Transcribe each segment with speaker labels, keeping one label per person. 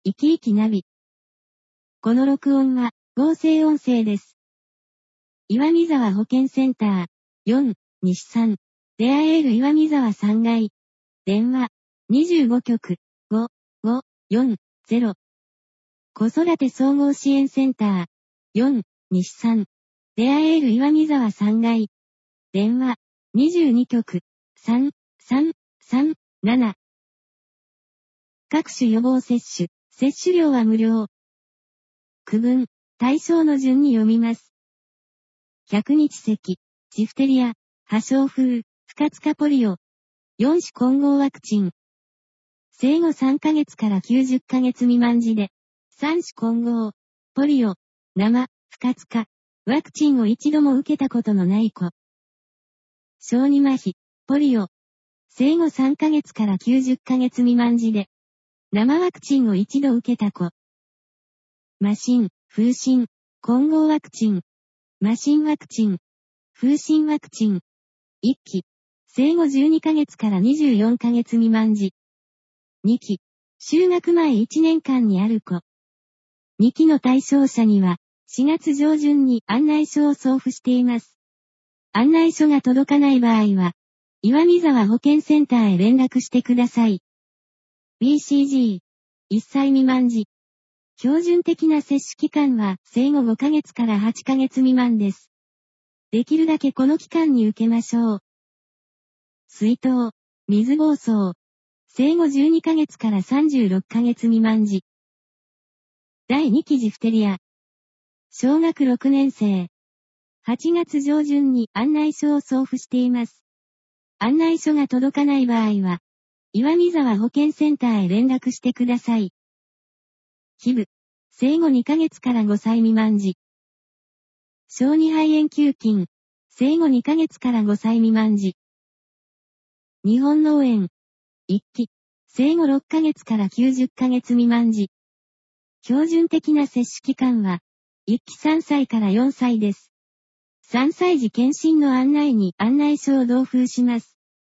Speaker 1: 生き生きナビ。この録音は、合成音声です。岩見沢保健センター、4、西3、レアエール岩見沢3階。電話、25局、5、5、4、0。子育て総合支援センター、4、西3、レアエール岩見沢3階。電話、22局、3、3、3、7。各種予防接種、接種料は無料。区分、対象の順に読みます。100日咳、ジフテリア、破傷風、不活化ポリオ。4種混合ワクチン。生後3ヶ月から90ヶ月未満児で、3種混合、ポリオ、生、不活化、ワクチンを一度も受けたことのない子。小児麻痺、ポリオ。生後3ヶ月から90ヶ月未満児で、生ワクチンを一度受けた子。麻疹、風疹、混合ワクチン。麻疹ワクチン。風疹ワクチン。1期。生後12ヶ月から24ヶ月未満児。2期。就学前1年間にある子。2期の対象者には、4月上旬に案内書を送付しています。案内書が届かない場合は、岩見沢保健センターへ連絡してください。BCG。1歳未満児。標準的な接種期間は生後5ヶ月から8ヶ月未満です。できるだけこの期間に受けましょう。水痘、水疱瘡。生後12ヶ月から36ヶ月未満児。第2期ジフテリア。小学6年生。8月上旬に案内書を送付しています。案内書が届かない場合は、岩見沢保健センターへ連絡してください。ヒブ。生後2ヶ月から5歳未満児。小児肺炎球菌。生後2ヶ月から5歳未満児。日本脳炎。1期。生後6ヶ月から90ヶ月未満児。標準的な接種期間は、1期3歳から4歳です。3歳児検診の案内に案内書を同封します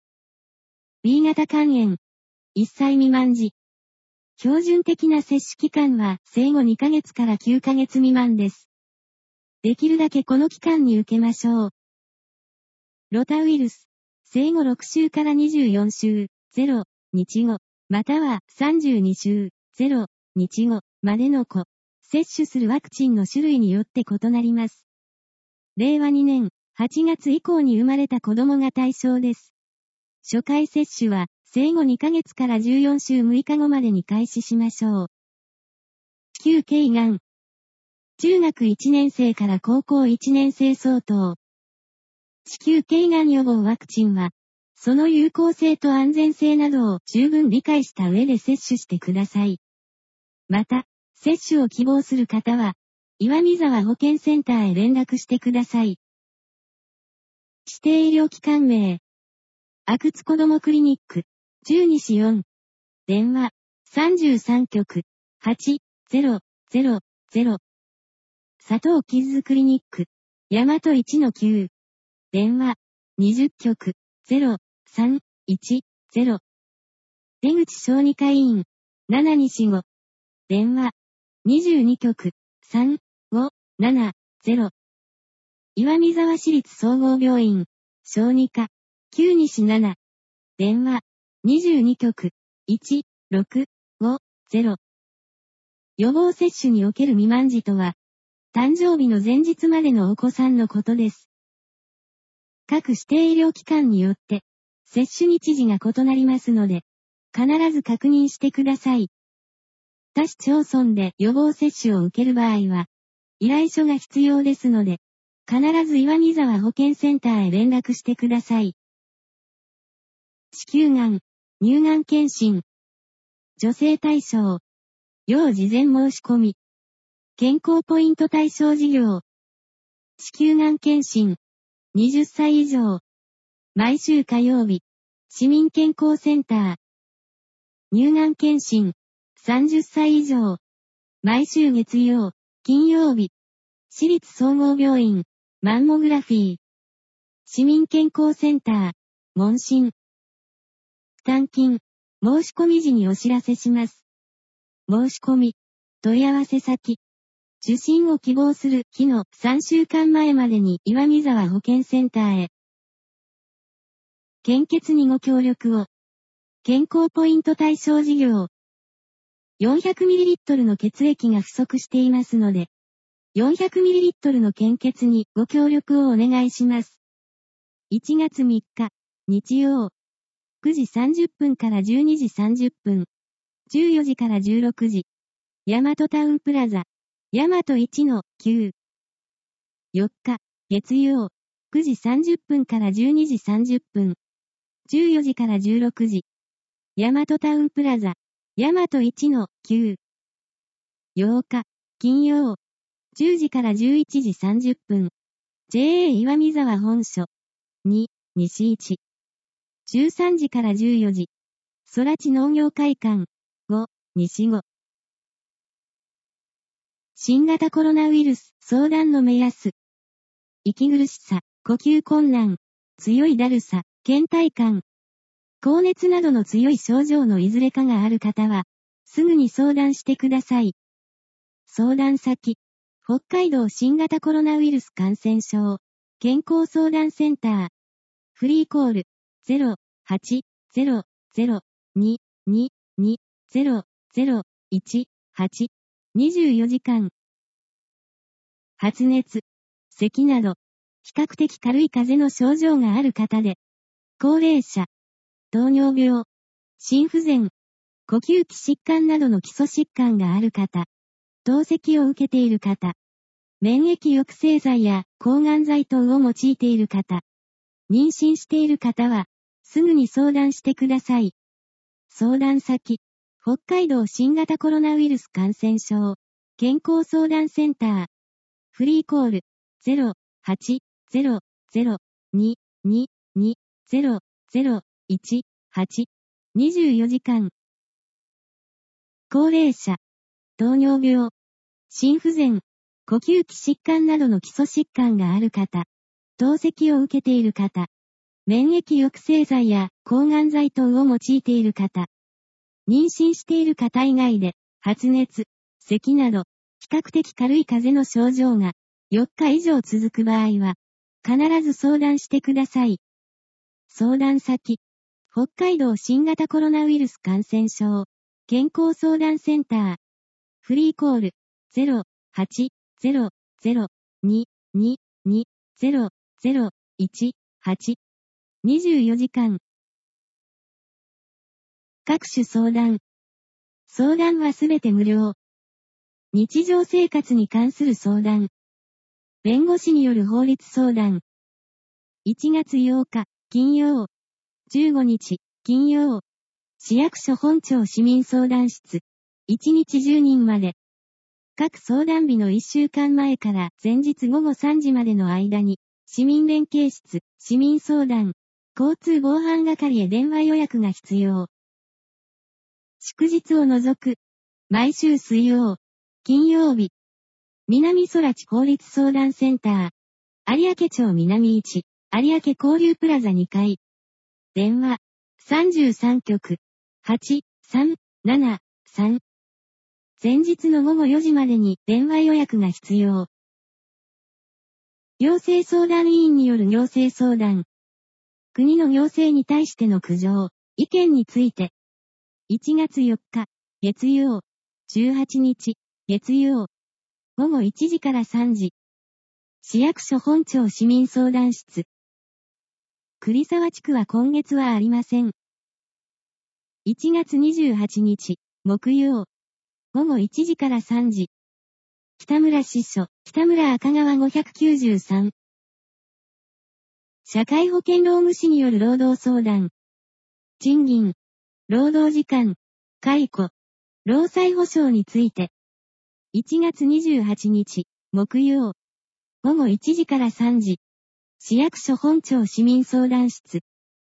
Speaker 1: 。B 型肝炎。1歳未満児。標準的な接種期間は生後2ヶ月から9ヶ月未満です。できるだけこの期間に受けましょう。ロタウイルス。生後6週から24週、0日後、または32週、0日後までの子。接種するワクチンの種類によって異なります。令和2年8月以降に生まれた子供が対象です。初回接種は生後2ヶ月から14週6日後までに開始しましょう。子宮頸がん。中学1年生から高校1年生相当。子宮頸がん予防ワクチンは、その有効性と安全性などを十分理解した上で接種してください。また、接種を希望する方は、岩見沢保健センターへ連絡してください。指定医療機関名。阿久津子どもクリニック、10西4。電話、33局、8、0、0、0。佐藤キッズクリニック、大和1-9。電話、20局、0、3、1、0。出口小児科医院、7西5。電話、22局、3、5、7、0。岩見沢市立総合病院、小児科、9西7。電話、22局、1、6、5、0。予防接種における未満児とは、誕生日の前日までのお子さんのことです。各指定医療機関によって、接種日時が異なりますので、必ず確認してください。他市町村で予防接種を受ける場合は、依頼書が必要ですので、必ず岩見沢保健センターへ連絡してください。子宮がん、乳がん検診。女性対象。要事前申し込み。健康ポイント対象事業。子宮がん検診。20歳以上。毎週火曜日。市民健康センター。乳がん検診。30歳以上。毎週月曜、金曜日。市立総合病院。マンモグラフィー。市民健康センター。問診。負担金。申し込み時にお知らせします。 申し込み、問い合わせ先、受診を希望する日の3週間前までに岩見沢保健センターへ。献血にご協力を。健康ポイント対象事業。400ml の血液が不足していますので、400ml の献血にご協力をお願いします。1月3日、日曜。9時30分から12時30分。14時から16時。大和タウンプラザ。大和 1-9。4日、月曜。9時30分から12時30分。14時から16時。大和タウンプラザ。大和 1-9。8日、金曜。10時から11時30分。JA 岩見沢本所。2、西1。13時から14時。空知農業会館。5、西5。新型コロナウイルス相談の目安。息苦しさ、呼吸困難、強いだるさ、倦怠感。高熱などの強い症状のいずれかがある方は、すぐに相談してください。相談先、北海道新型コロナウイルス感染症、健康相談センター。フリーコール、0800-222-0018。24時間。発熱、咳など、比較的軽い風邪の症状がある方で、高齢者、糖尿病、心不全、呼吸器疾患などの基礎疾患がある方、透析を受けている方、免疫抑制剤や抗がん剤等を用いている方、妊娠している方は、すぐに相談してください。相談先、北海道新型コロナウイルス感染症、健康相談センター。フリーコール、0800-222-0018。24時間。高齢者、糖尿病、心不全、呼吸器疾患などの基礎疾患がある方、透析を受けている方、免疫抑制剤や抗がん剤等を用いている方、妊娠している方以外で、発熱、咳など、比較的軽い風邪の症状が4日以上続く場合は、必ず相談してください。相談先、北海道新型コロナウイルス感染症、健康相談センター。フリーコール、0800-222-0018。24時間。各種相談。相談はすべて無料。日常生活に関する相談。弁護士による法律相談。1月8日、金曜。15日、金曜。市役所本庁市民相談室。1日10人まで。各相談日の1週間前から前日午後3時までの間に、市民連携室、市民相談、交通防犯係へ電話予約が必要。祝日を除く。毎週水曜、金曜日。南空知法律相談センター。有明町南1、有明交流プラザ2階。電話、33局、8373。前日の午後4時までに電話予約が必要。行政相談委員による行政相談。国の行政に対しての苦情、意見について。1月4日、月曜。18日、月曜。午後1時から3時。市役所本庁市民相談室。栗沢地区は今月はありません。1月28日、木曜。午後1時から3時。北村支所、北村赤川593。社会保険労務士による労働相談。賃金、労働時間、解雇、労災保障について。1月28日、木曜。午後1時から3時。市役所本庁市民相談室。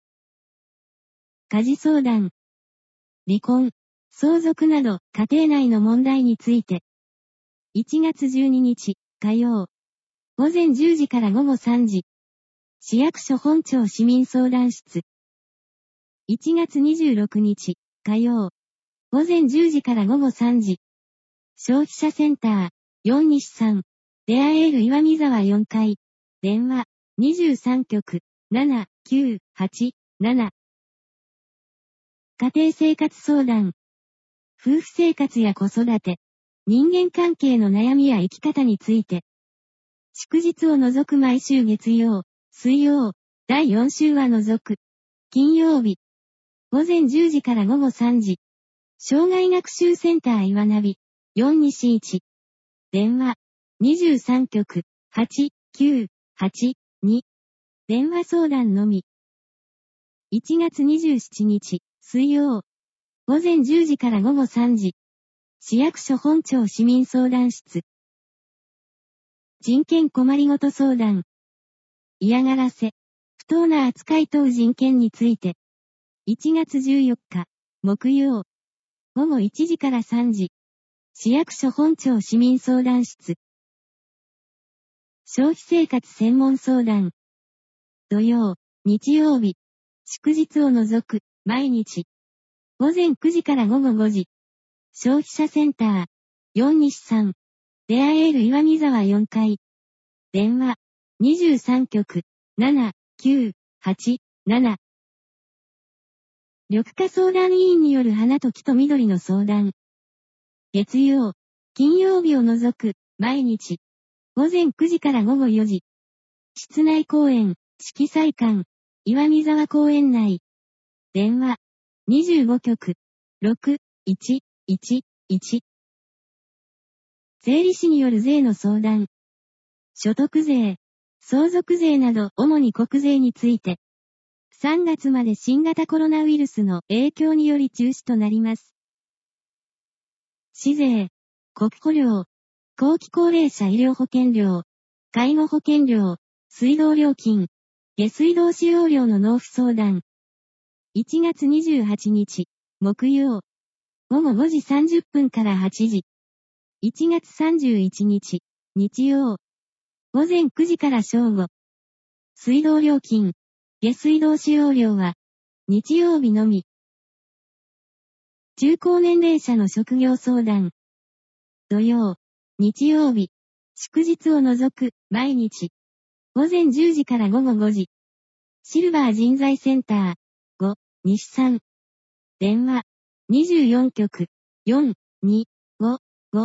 Speaker 1: 家事相談。離婚、相続など家庭内の問題について。1月12日、火曜。午前10時から午後3時。市役所本庁市民相談室。1月26日、火曜。 午前10時から午後3時。消費者センター、4日産。レアエール岩見沢4階。電話、23局、7、9、8、7。家庭生活相談。夫婦生活や子育て、人間関係の悩みや生き方について。祝日を除く毎週月曜、水曜、第4週は除く。金曜日。午前10時から午後3時。障害学習センター岩ナビ、4西1。電話、23局、8、9、8、2。電話相談のみ。1月27日、水曜。午前10時から午後3時。市役所本庁市民相談室。人権困りごと相談。嫌がらせ、不当な扱い等人権について。1月14日、木曜。午後1時から3時。市役所本庁市民相談室。消費生活専門相談。土曜、日曜日。祝日を除く、毎日。午前9時から午後5時。消費者センター、4西産。レアエール岩見沢4階。電話、23局、7、9、8、7。緑化相談委員による花と木と緑の相談。月曜、金曜日を除く、毎日。午前9時から午後4時。室内公園、色彩館、岩見沢公園内。電話、25局、6、1、1、1。税理士による税の相談。所得税、相続税など主に国税について。3月まで新型コロナウイルスの影響により中止となります。市税、国保料、後期高齢者医療保険料、介護保険料、水道料金、下水道使用料の納付相談。1月28日、木曜。午後5時30分から8時。1月31日、日曜。午前9時から正午。水道料金、下水道使用料は、日曜日のみ。中高年齢者の職業相談。土曜、日曜日。祝日を除く、毎日。午前10時から午後5時。シルバー人材センター、5、西産。電話、24局、4、2、5、5。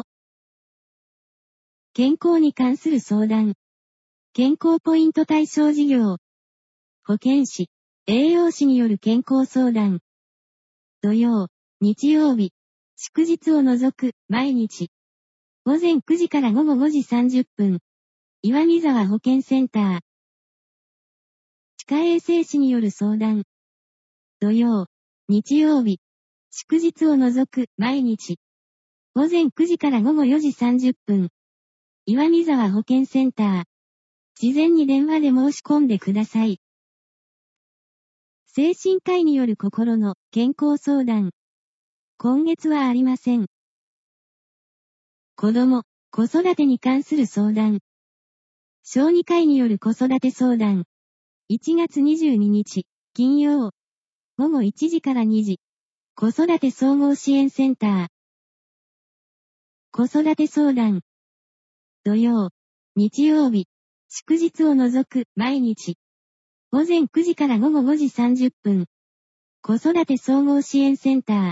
Speaker 1: 健康に関する相談。健康ポイント対象事業。保健師、栄養士による健康相談。土曜、日曜日。祝日を除く、毎日。午前9時から午後5時30分。岩見沢保健センター。歯科衛生士による相談。土曜、日曜日。祝日を除く、毎日。午前9時から午後4時30分。岩見沢保健センター。事前に電話で申し込んでください。精神科医による心の健康相談。今月はありません。子供、子育てに関する相談。小児科医による子育て相談。1月22日、金曜。午後1時から2時。子育て総合支援センター。子育て相談。土曜、日曜日。祝日を除く、毎日。午前9時から午後5時30分。子育て総合支援センター。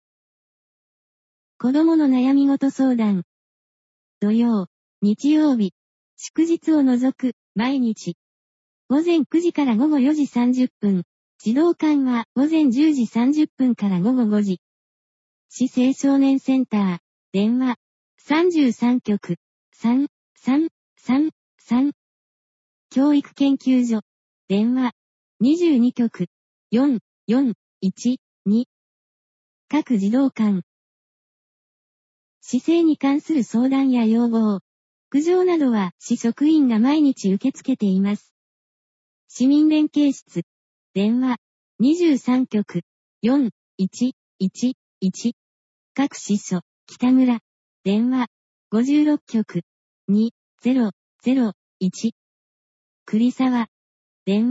Speaker 1: 子供の悩み事相談。土曜、日曜日。祝日を除く、毎日。午前9時から午後4時30分。児童館は午前10時30分から午後5時。市青少年センター。電話。33局。3、3、3、3。教育研究所。電話。22局。4、4、1、2。各児童館。市政に関する相談や要望。苦情などは市職員が毎日受け付けています。市民連携室。電話。23局。4、1、1、1。各支所。北村。電話。56局。2、0、0、1。栗沢。電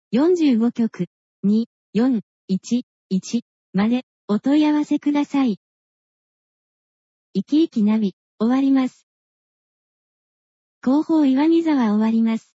Speaker 1: 話。45局。2、4、1、1までお問い合わせください。 生き生きナビ、終わります。広報岩見沢終わります。